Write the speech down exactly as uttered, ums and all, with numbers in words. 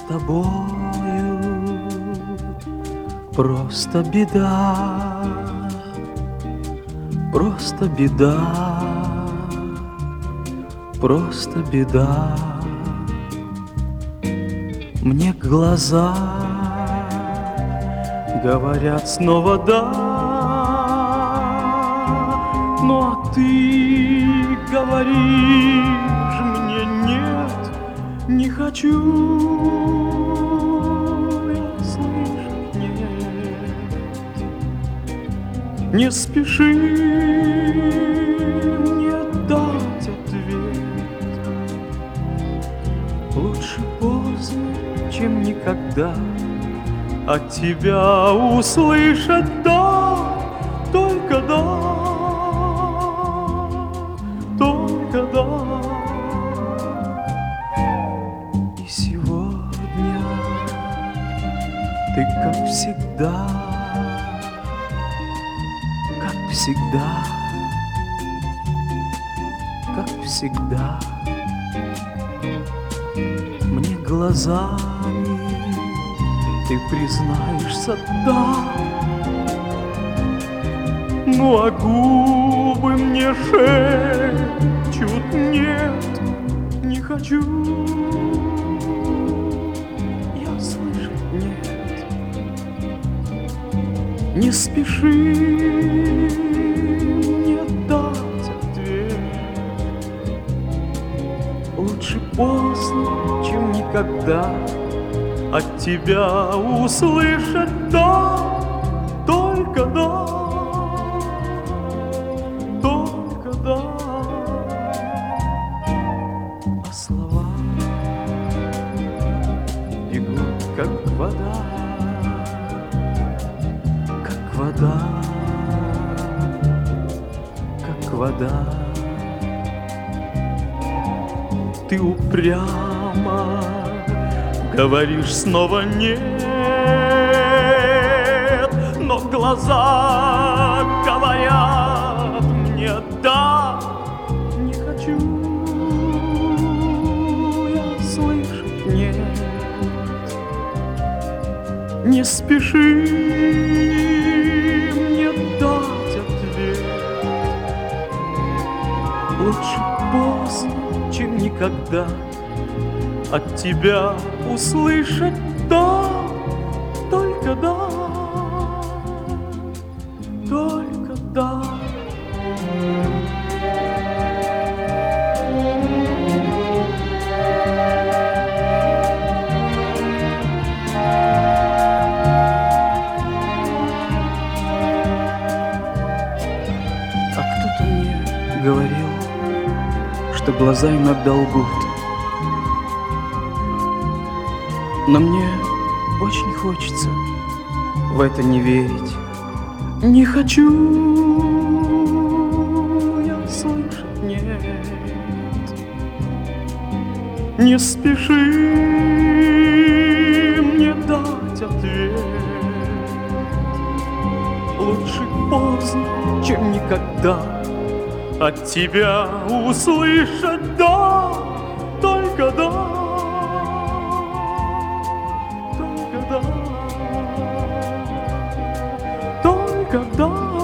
тобою просто беда, просто беда, просто беда. Мне глаза говорят снова да, ну а ты говоришь мне нет, не хочу. Я слышать нет, не спеши мне дать ответ. Лучше поздно, чем никогда от тебя услышать да, только да, только да. И сегодня ты, как всегда, как всегда, как всегда, мне глазами ты признаешься да, ну а губы мне шепчут нет, не хочу. Я слышать нет, не спеши мне дать ответ. Лучше поздно, чем никогда от тебя услышать да, только да, только да. А слова бегут, как вода, как вода, как вода. Ты упрямо говоришь снова нет, но глаза говорят мне да, не хочу. Я слышать нет, не спеши мне дать ответ. Лучше поздно, чем никогда от тебя услышать да, только да, только да. А кто-то мне говорил, что глаза иногда лгут. Но мне очень хочется в это не верить. Не хочу я слышать нет, не спеши мне дать ответ. Лучше поздно, чем никогда от тебя услышать да, только да. Только да,